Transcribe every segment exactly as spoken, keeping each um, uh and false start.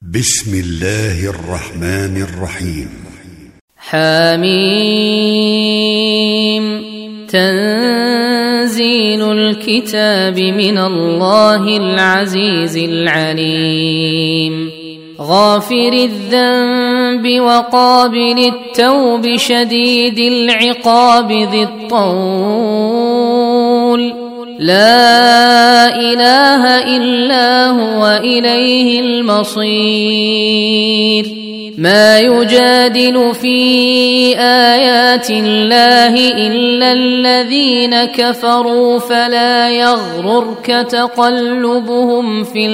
بسم الله الرحمن الرحيم. حميم. تنزيل الكتاب من الله العزيز العليم. غافر الذنب وقابل التوب شديد العقاب ذي الطول. لا إله إلا هو إليه المصير. ما يجادل في آيات الله إلا الذين كفروا فلا يغررك تقلبهم في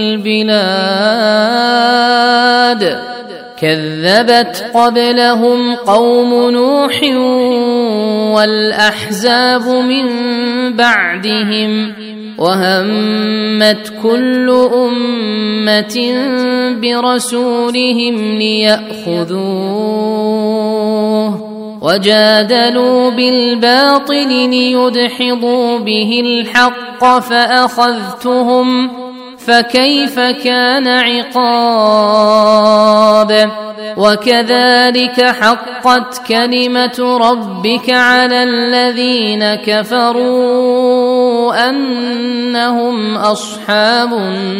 البلاد. كذبت قبلهم قوم نوح والأحزاب من بعدهم وهمت كل أمة برسولهم ليأخذوه وجادلوا بالباطل ليدحضوا به الحق فأخذتهم فكيف كان عقاب. وكذلك حقت كلمة ربك على الذين كفروا أنهم أصحاب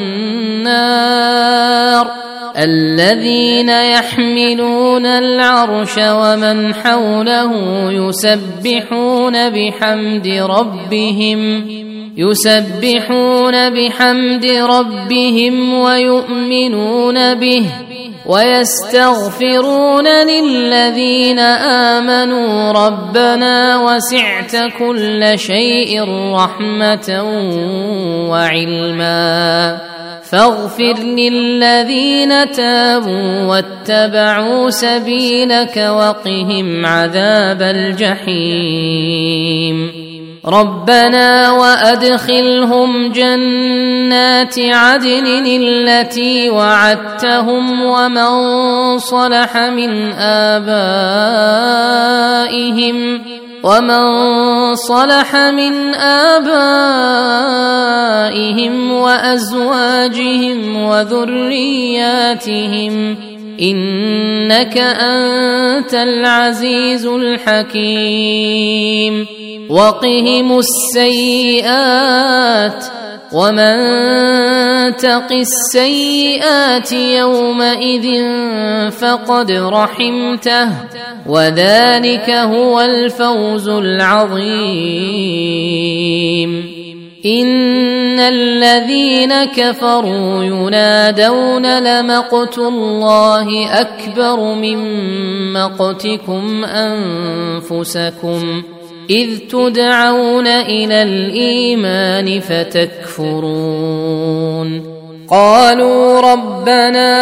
النار. الذين يحملون العرش ومن حوله يسبحون بحمد ربهم يسبحون بحمد ربهم ويؤمنون به ويستغفرون للذين آمنوا ربنا وسعت كل شيء رحمة وعلما فاغفر للذين تابوا واتبعوا سبيلك وقهم عذاب الجحيم. ربنا وأدخلهم جنات عدن التي وعدتهم ومن صلح من آبائهم ومن صلح من آبائهم وأزواجهم وذرياتهم إنك أنت العزيز الحكيم. وقهم السيئات ومن تق السيئات يومئذ فقد رحمته وذلك هو الفوز العظيم. إن الذين كفروا ينادون لمقت الله أكبر من مقتكم أنفسكم إذ تدعون إلى الإيمان فتكفرون. قالوا ربنا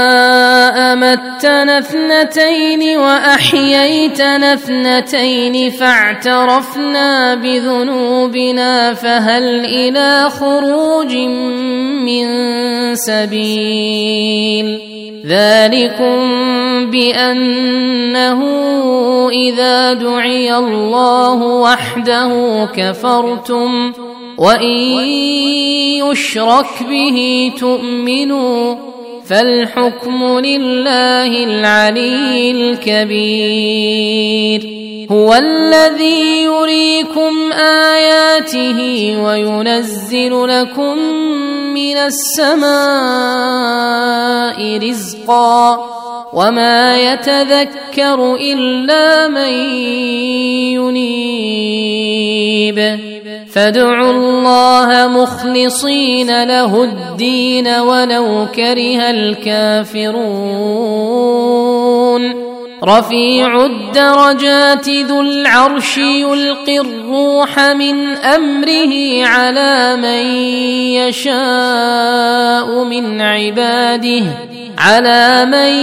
أمتنا اثنتين وأحييتنا اثنتين فاعترفنا بذنوبنا فهل إلى خروج من سبيل. ذلكم بأنه إذا دعي الله وحده كفرتم وإن يشرك به تؤمنوا فالحكم لله العلي الكبير. هو الذي يريكم آياته وينزل لكم من السماء رزقا وما يتذكر إلا من ينيب. فادعوا الله مخلصين له الدين ولو كره الكافرون. رفيع الدرجات ذو العرش يلقي الروح من أمره على من يشاء من عباده على من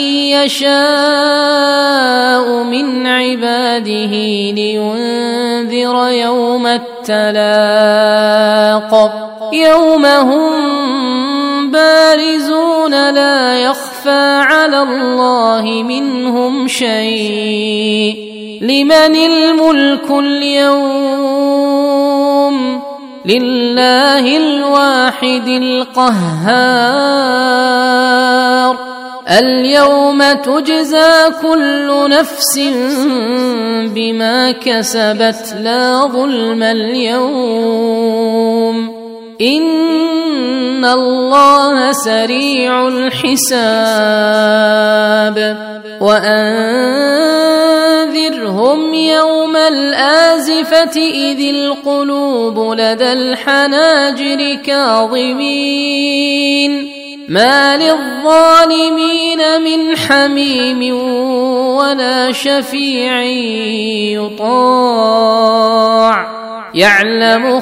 يشاء من عباده لينذر يوم التلاق يوم هم بارزون لا يخفى على الله منهم شيء. لمن الملك اليوم لله الواحد القهار. اليوم تجزى كل نفس بما كسبت لا ظلم اليوم إن الله سريع الحساب وأنذرهم يوم الآزفة إذ القلوب لدى الحناجر كاظمين ما للظالمين من حميم ولا شفيع يطاع يعلم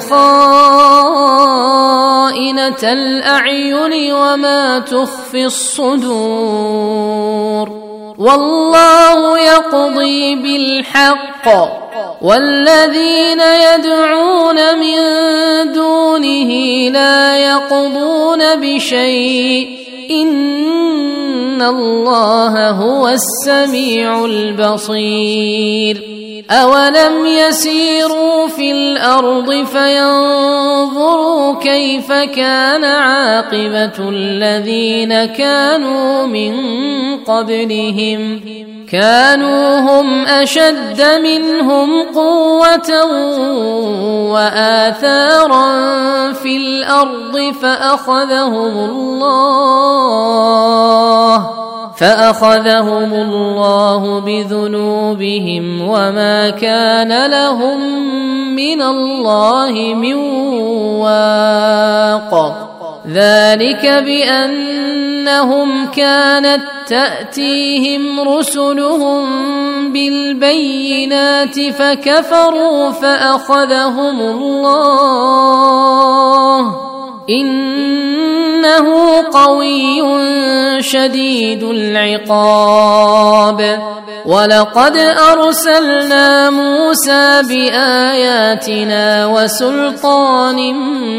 خائنة الأعين وما تخفي الصدور والله يقضي بالحق والذين يدعون من دونه لا يقضون بشيء إن الله هو السميع البصير أولم يسيروا في الأرض فينظروا كيف كان عاقبة الذين كانوا من قبلهم كانوا هم أشد منهم قوة وآثارا في الأرض فأخذهم الله فأخذهم الله بذنوبهم وما كان لهم من الله من واق ذلك بأنهم كانت تأتيهم رسلهم بالبينات فكفروا فأخذهم الله إنه قوي شديد العقاب ولقد أرسلنا موسى بآياتنا وسلطان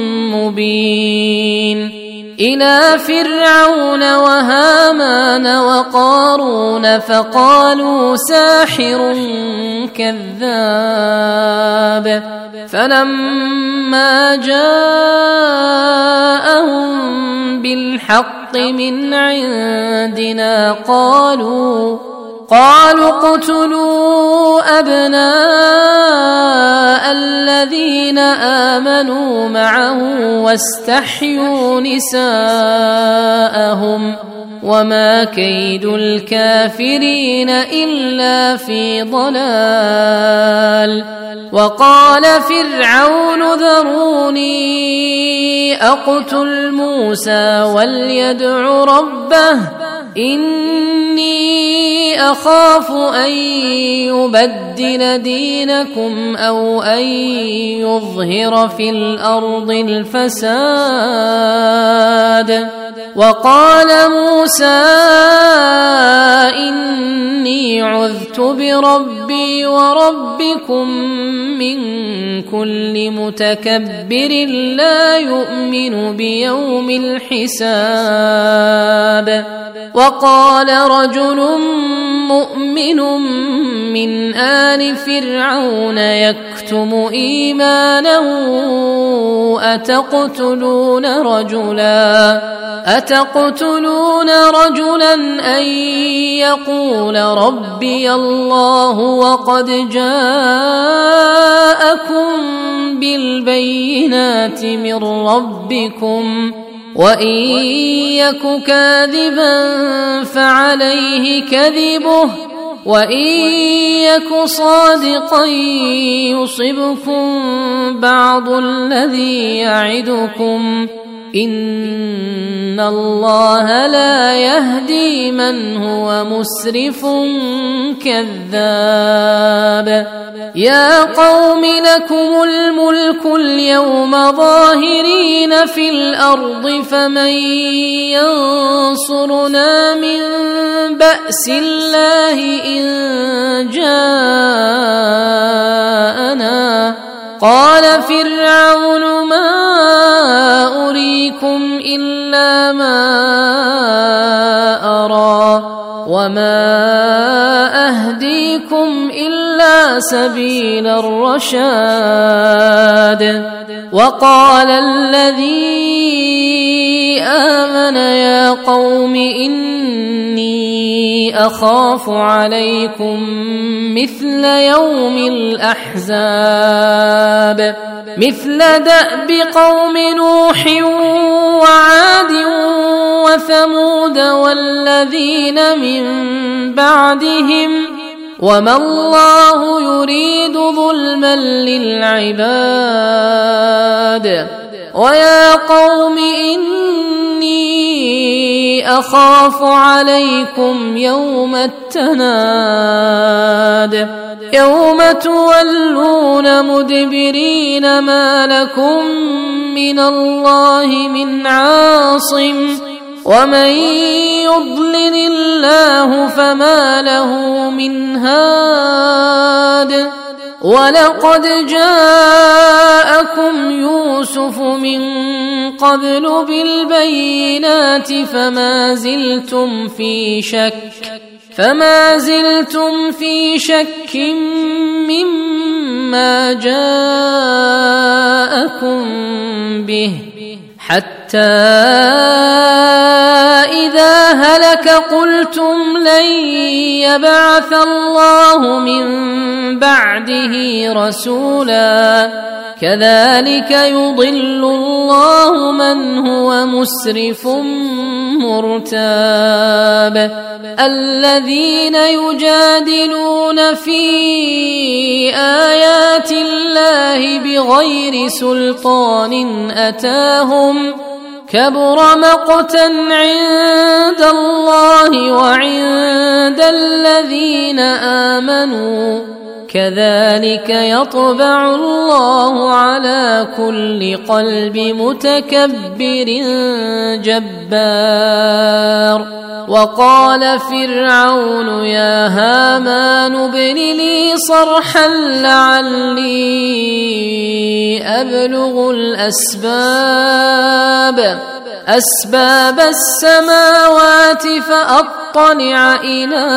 مبين إلى فرعون وهامان وقارون فقالوا ساحر كذاب فلما جاءهم بالحق من عندنا قالوا قالوا اقتلوا أبناء الذين آمنوا معه واستحيوا نساءهم وما كيد الكافرين إلا في ضلال وقال فرعون ذروني أقتل موسى وليدع ربه إني أخاف أن يبدل دينكم أو أن يظهر في الأرض الفساد وقال موسى إني عذت بربي وربكم من كل متكبر لا يؤمن بيوم الحساب وقال رجل مؤمن من آل فرعون يكتم إيمانه أتقتلون رجلا أتقتلون رجلا أن يقول ربي الله وقد جاءكم بالبينات من ربكم وإن يك كاذبا فعليه كذبه وإن يك صادقا يصبكم بعض الذي يعدكم إن الله لا يهدي من هو مسرف كذاب يا قوم لكم الملك اليوم ظاهرين في الأرض فمن ينصرنا من بأس الله إن جاءنا قال فرعون ما أريكم إلا ما أرى وما أهديكم إلا سبيل الرشاد وقال الذي آمن يا قوم إني أخاف عليكم مثل يوم الأحزاب مثل دأب قوم نوح وعاد وثمود والذين من بعدهم وما الله يريد ظلما للعباد ويا قوم إني أخاف عليكم يوم التناد يوم تولون مدبرين ما لكم من الله من عاصم ومن يضلل الله فما له من هاد ولقد جاءكم يوسف من قبل بالبينات فما زلتم في شك فما زلتم في شك مما جاءكم به حتى إذا هلك قلتم لن يبعث الله من بعده رسولا كذلك يضل الله من هو مسرف مرتاب الذين يجادلون في آيات الله بغير سلطان أتاهم كبر مقتا عند الله وعند الذين آمنوا كذلك يطبع الله على كل قلب متكبر جبار وقال فرعون يا هامان ابن لي صرحا لعلي أبلغ الأسباب أسباب السماوات فأطلع إلى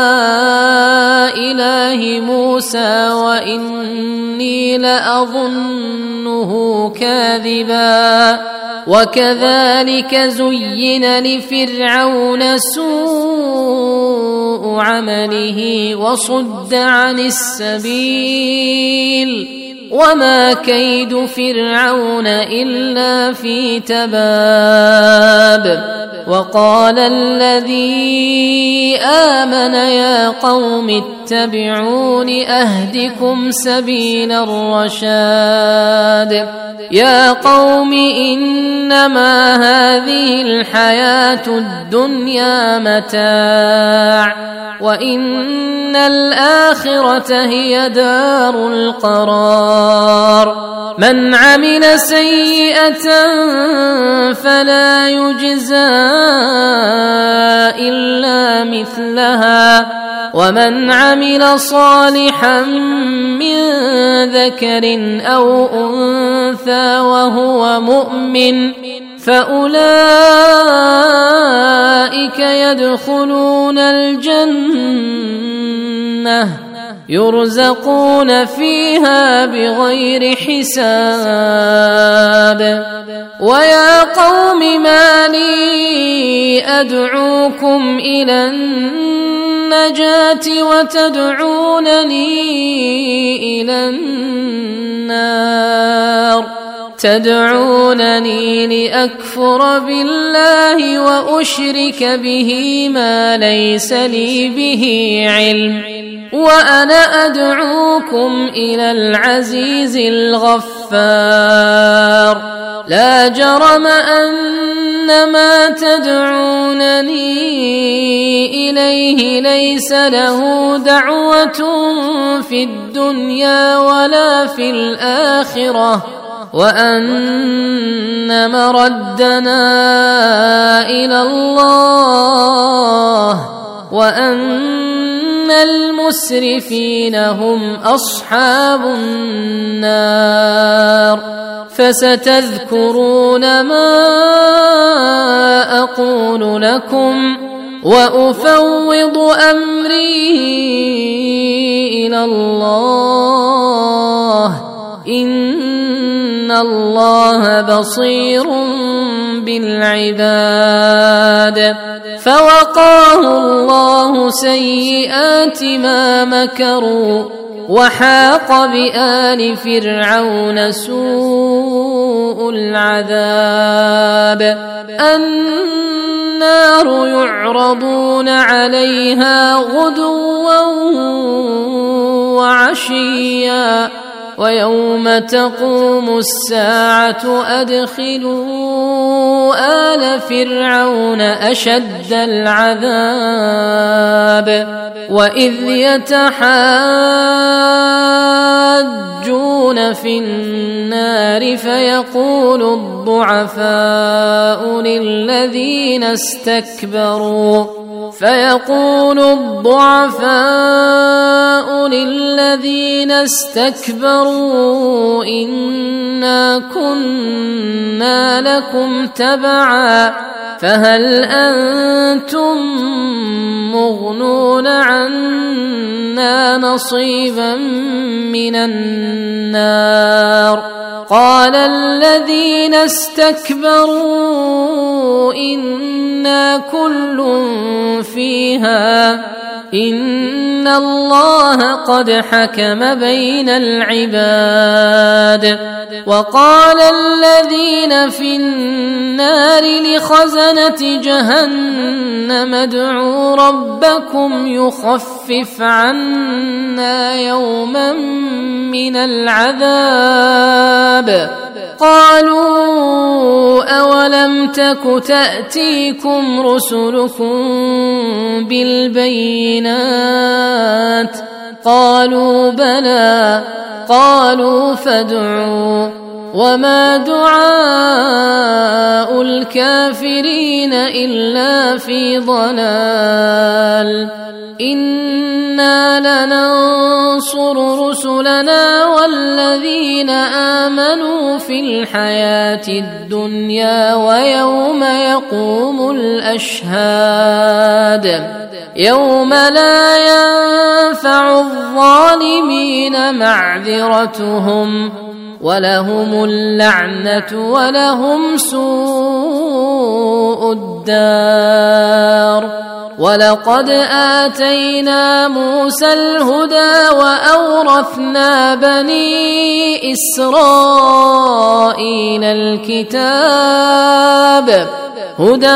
إله موسى وإني لأظنه كاذبا وكذلك زين لفرعون سوء عمله وصد عن السبيل وما كيد فرعون إلا في تباب وقال الذي آمن يا قوم اتبعون أهدكم سبيل الرشاد يا قوم إنما هذه الحياة الدنيا متاع وإن الآخرة هي دار القرار من عمل سيئة فلا يجزى إلا مثلها ومن عمل صالحا من ذكر أو أنثى وهو مؤمن فأولئك يدخلون الجنة يرزقون فيها بغير حساب ويا قوم ما لي أدعوكم إلى النجاة وتدعونني إلى النار تدعونني لأكفر بالله وأشرك به ما ليس لي به علم وأنا أدعوكم إلى العزيز الغفار لا جرم أن ما تدعونني إليه ليس له دعوة في الدنيا ولا في الآخرة وأن مردنا إلى الله وأن المسرفين هم أصحاب النار فستذكرون ما أقول لكم وأفوض أمري إلى الله إن إن الله بصير بالعباد فوقاه الله سيئات ما مكروا وحاق بآل فرعون سوء العذاب النار يعرضون عليها غدوا وعشيا ويوم تقوم الساعة أدخلوا آل فرعون أشد العذاب وإذ يتحاجون في النار فيقول الضعفاء للذين استكبروا فيقول الضعفاء للذين استكبروا إنا كنا لكم تبعا فهل أنتم مغنون عنا نصيبا من النار قال الذين استكبروا إنا كل فيها إن الله قد حكم بين العباد وقال الذين في النار لخزنة جهنم ادعوا ربكم يخفف عنا يوما من العذاب قالوا أولم تك تأتيكم رسلكم بالبينات قالوا بلى قالوا فادعوا وما دعاء الكافرين إلا في ضلال إنا لننصر رسلنا والذين آمنوا في الحياة الدنيا ويوم يقوم الأشهاد يوم لا ينفع الظالمين معذرتهم ولهم اللعنة ولهم سوء الدار ولقد آتينا موسى الهدى وأورثنا بني إسرائيل الكتاب هدى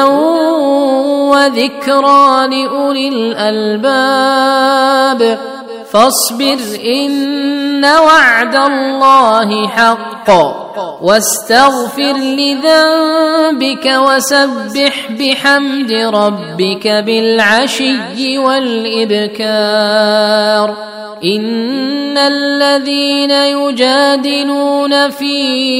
وذكرى لأولي الألباب فاصبر إن وعد الله حق واستغفر لذنبك وسبح بحمد ربك بالعشي والإبكار إن الذين يجادلون في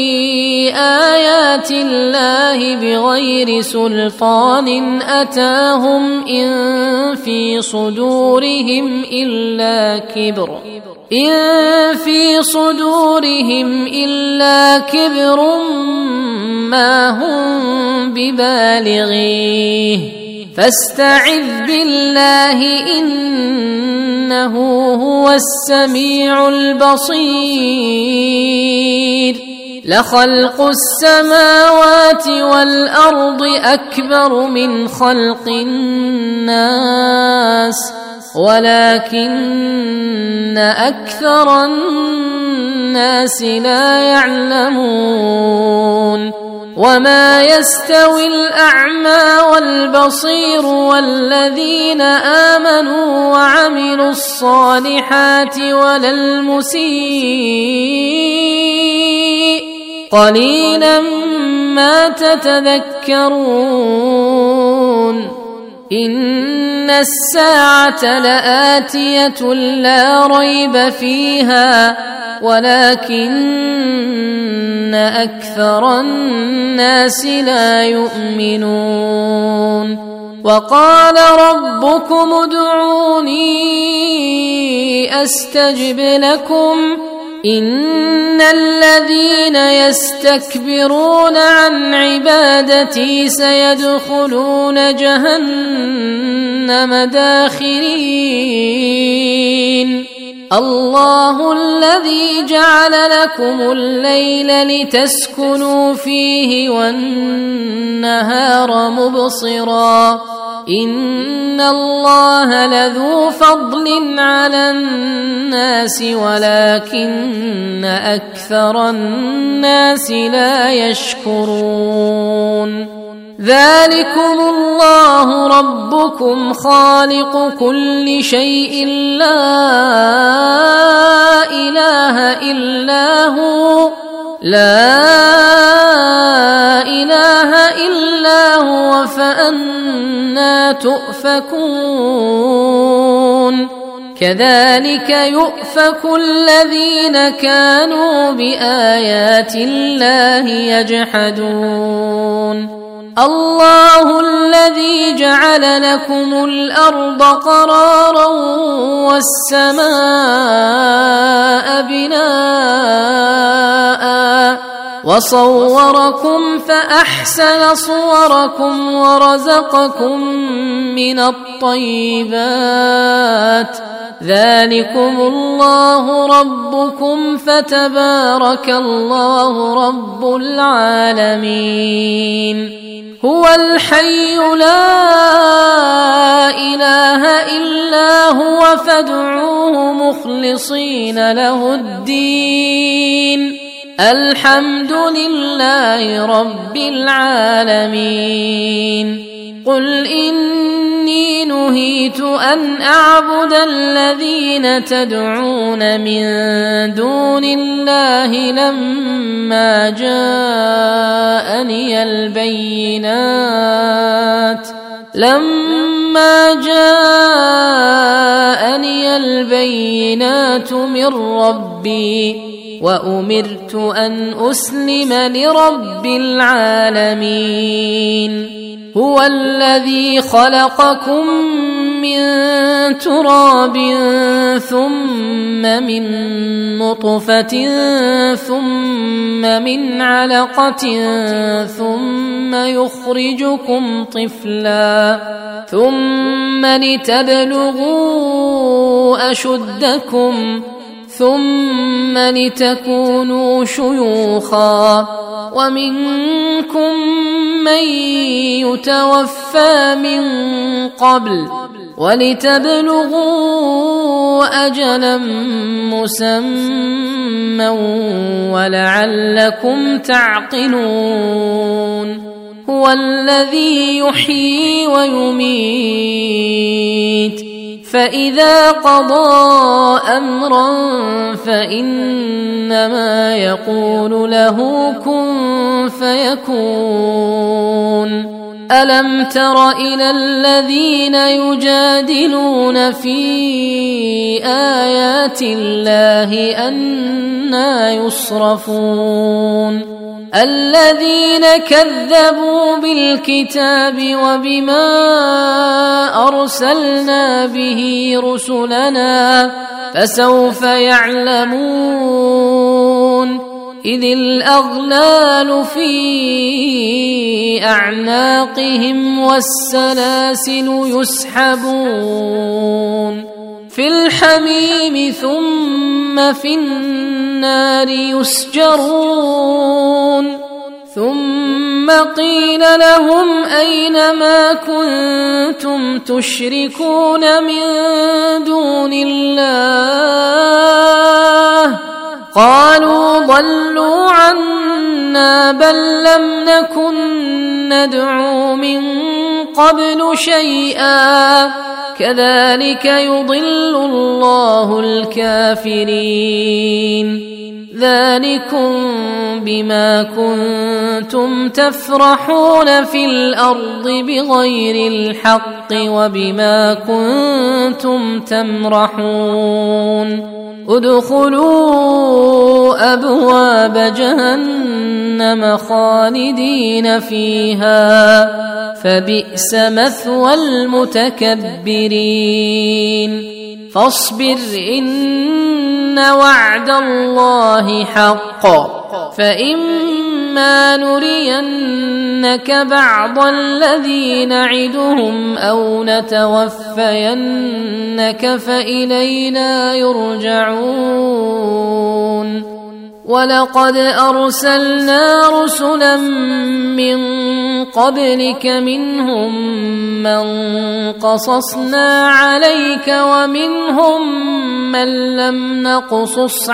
آيات الله بغير سلطان أتاهم إن في صدورهم إلا كبر إن في صدورهم إلا كبر ما هم ببالغيه فاستعذ بالله إنه هو السميع البصير لخلق السماوات والأرض أكبر من خلق الناس ولكن أكثر الناس لا يعلمون وما يستوي الأعمى والبصير والذين آمنوا وعملوا الصالحات ولا المسيء قليلا ما تتذكرون إن الساعة لآتية لا ريب فيها ولكن أكثر الناس لا يؤمنون وقال ربكم ادعوني أستجب لكم إن الذين يستكبرون عن عبادتي سيدخلون جهنم داخرين الله الذي جعل لكم الليل لتسكنوا فيه والنهار مبصرا إن الله لذو فضل على الناس ولكن أكثر الناس لا يشكرون ذلكم الله ربكم خالق كل شيء لا إله إلا هو لا إله إلا هو فأنا تؤفكون كذلك يؤفك الذين كانوا بآيات الله يجحدون الله الذي جعل لكم الأرض قرارا والسماء بناء وصوركم فأحسن صوركم ورزقكم من الطيبات ذلكم الله ربكم فتبارك الله رب العالمين هو الحي لا إله إلا هو فادعوه مخلصين له الدين الحمد لله رب العالمين قل إني نهيت أن أعبد الذين تدعون من دون الله لما جاءني البينات لما جاءني البينات من ربي وأمرت أن أسلم لرب العالمين هو الذي خلقكم من تراب ثم من نطفة ثم من علقة ثم يخرجكم طفلا ثم لتبلغوا أشدكم ثم لتكونوا شيوخا ومنكم من يتوفى من قبل ولتبلغوا أجلا مسمى ولعلكم تعقلون هو الذي يحيي ويميت فإذا قضى أمرا فإنما يقول له كن فيكون ألم تر إلى الذين يجادلون في آيات الله أنى يصرفون الذين كذبوا بالكتاب وبما أرسلنا به رسلنا فسوف يعلمون إذ الأغلال في أعناقهم والسلاسل يسحبون في الحميم ثم في النار يسجرون ثم قيل لهم أين ما كنتم تشركون من دون الله قالوا ضلوا عنا بل لم نكن ندعو من قبل شيئا كذلك يضل الله الكافرين ذلكم بما كنتم تفرحون في الأرض بغير الحق وبما كنتم تمرحون ادخلوا أبواب جهنم خالدين فيها فبئس مثوى المتكبرين فاصبر إن وعد الله حق فإما إما نرينك بعض الذي نعدهم أو نتوفينك فإلينا يرجعون ولقد أرسلنا رسلا من قبلك منهم من قصصنا عليك ومنهم من لم نقصص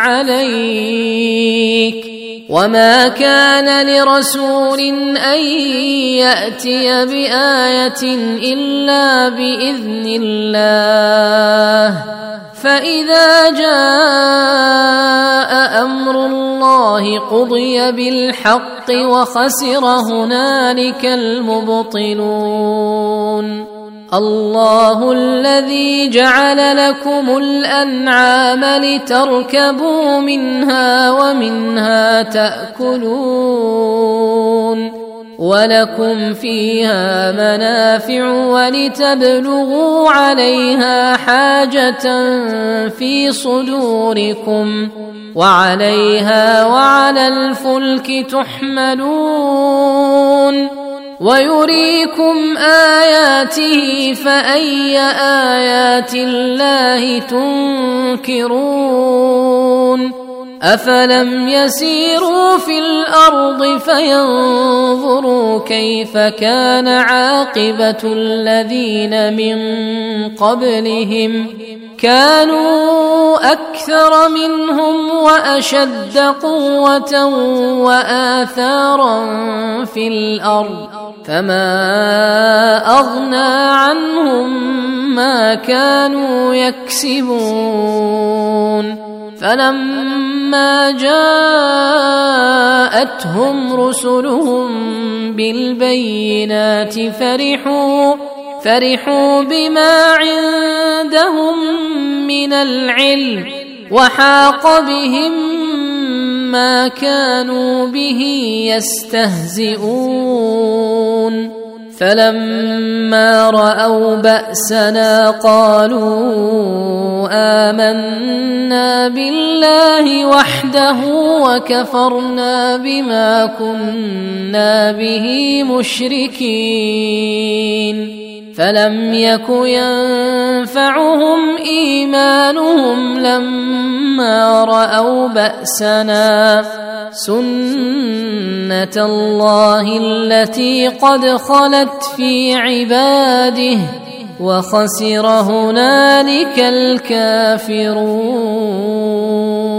عليك وما كان لرسول أن يأتي بآية إلا بإذن الله فإذا جاء أمر الله قضي بالحق وخسر هنالك المبطلون الله الذي جعل لكم الأنعام لتركبوا منها ومنها تأكلون ولكم فيها منافع ولتبلغوا عليها حاجة في صدوركم وعليها وعلى الفلك تحملون ويريكم آياته فأي آيات الله تنكرون أفلم يسيروا في الأرض فينظروا كيف كان عاقبة الذين من قبلهم كانوا أكثر منهم وأشد قوة وآثارا في الأرض فما أغنى عنهم ما كانوا يكسبون فلما جاءتهم رسلهم بالبينات فرحوا فرحوا بما عندهم من العلم وحاق بهم ما كانوا به يستهزئون فلما رأوا بأسنا قالوا آمنا بالله وحده وكفرنا بما كنا به مشركين فلم يك ينفعهم إيمانهم لما رأوا بأسنا سنة الله التي قد خلت في عباده وخسر هنالك الكافرون.